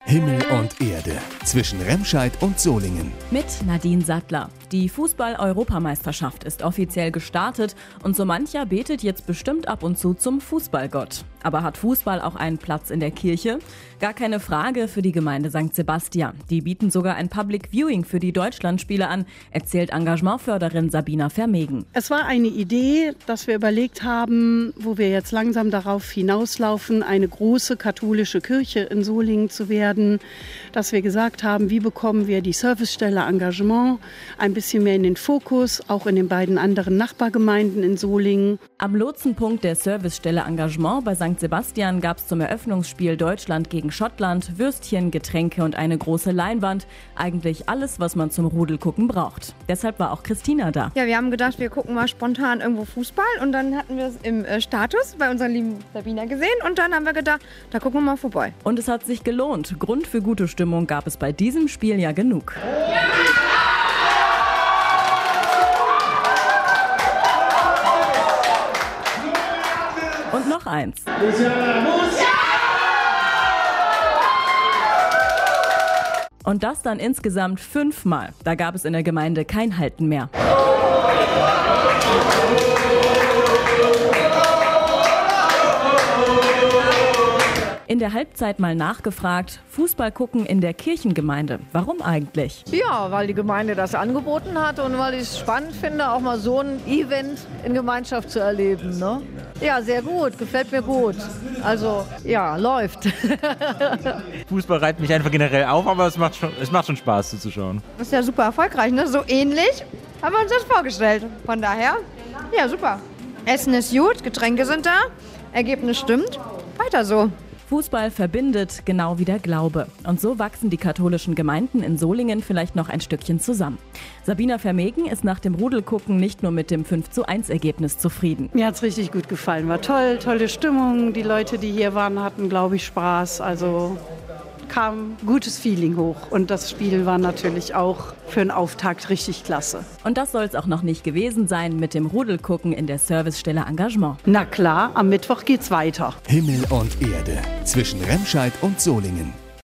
Himmel und Erde zwischen Remscheid und Solingen. Mit Nadine Sattler. Die Fußball-Europameisterschaft ist offiziell gestartet und so mancher betet jetzt bestimmt ab und zu zum Fußballgott. Aber hat Fußball auch einen Platz in der Kirche? Gar keine Frage für die Gemeinde St. Sebastian. Die bieten sogar ein Public Viewing für die Deutschlandspiele an, erzählt Engagementförderin Sabina Vermegen. Es war eine Idee, dass wir überlegt haben, wo wir jetzt langsam darauf hinauslaufen, eine große katholische Kirche in Solingen zu werden, dass wir gesagt haben, wie bekommen wir die Servicestelle Engagement ein bisschen mehr in den Fokus, auch in den beiden anderen Nachbargemeinden in Solingen. Am Lotsenpunkt der Servicestelle Engagement bei St. Sebastian gab es zum Eröffnungsspiel Deutschland gegen Schottland Würstchen, Getränke und eine große Leinwand. Eigentlich alles, was man zum Rudelgucken braucht. Deshalb war auch Christina da. Ja, wir haben gedacht, wir gucken mal spontan irgendwo Fußball und dann hatten wir es im Status bei unserer lieben Sabina gesehen und dann haben wir gedacht, da gucken wir mal vorbei. Und es hat sich gelohnt. Grund für gute Stimmung gab es bei diesem Spiel ja genug. Und noch eins. Und das dann insgesamt 5-mal. Da gab es in der Gemeinde kein Halten mehr. In der Halbzeit mal nachgefragt, Fußball gucken in der Kirchengemeinde. Warum eigentlich? Ja, weil die Gemeinde das angeboten hat und weil ich es spannend finde, auch mal so ein Event in Gemeinschaft zu erleben. Ne? Ja, sehr gut, gefällt mir gut. Also, ja, läuft. Fußball reizt mich einfach generell auf, aber es macht schon Spaß zuzuschauen. Das ist ja super erfolgreich, ne? So ähnlich haben wir uns das vorgestellt. Von daher, ja, super. Essen ist gut, Getränke sind da, Ergebnis stimmt. Weiter so. Fußball verbindet, genau wie der Glaube. Und so wachsen die katholischen Gemeinden in Solingen vielleicht noch ein Stückchen zusammen. Sabina Vermegen ist nach dem Rudelgucken nicht nur mit dem 5:1 Ergebnis zufrieden. Mir hat es richtig gut gefallen, war toll, tolle Stimmung. Die Leute, die hier waren, hatten, glaube ich, Spaß. Also kam gutes Feeling hoch. Und das Spiel war natürlich auch für einen Auftakt richtig klasse. Und das soll es auch noch nicht gewesen sein mit dem Rudelgucken in der Servicestelle Engagement. Na klar, am Mittwoch geht's weiter. Himmel und Erde zwischen Remscheid und Solingen.